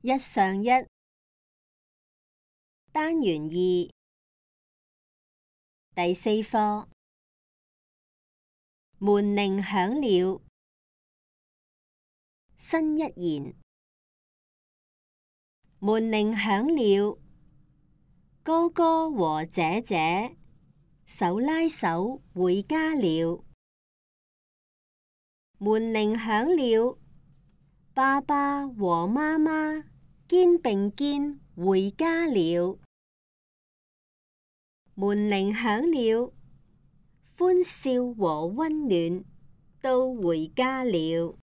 一上一單元2第4課門鈴響了。新一言。門鈴響了，哥哥和姐姐手拉手回家了。門鈴響了，爸爸和媽媽肩並肩回家了。門鈴響了，歡笑和溫暖都回家了。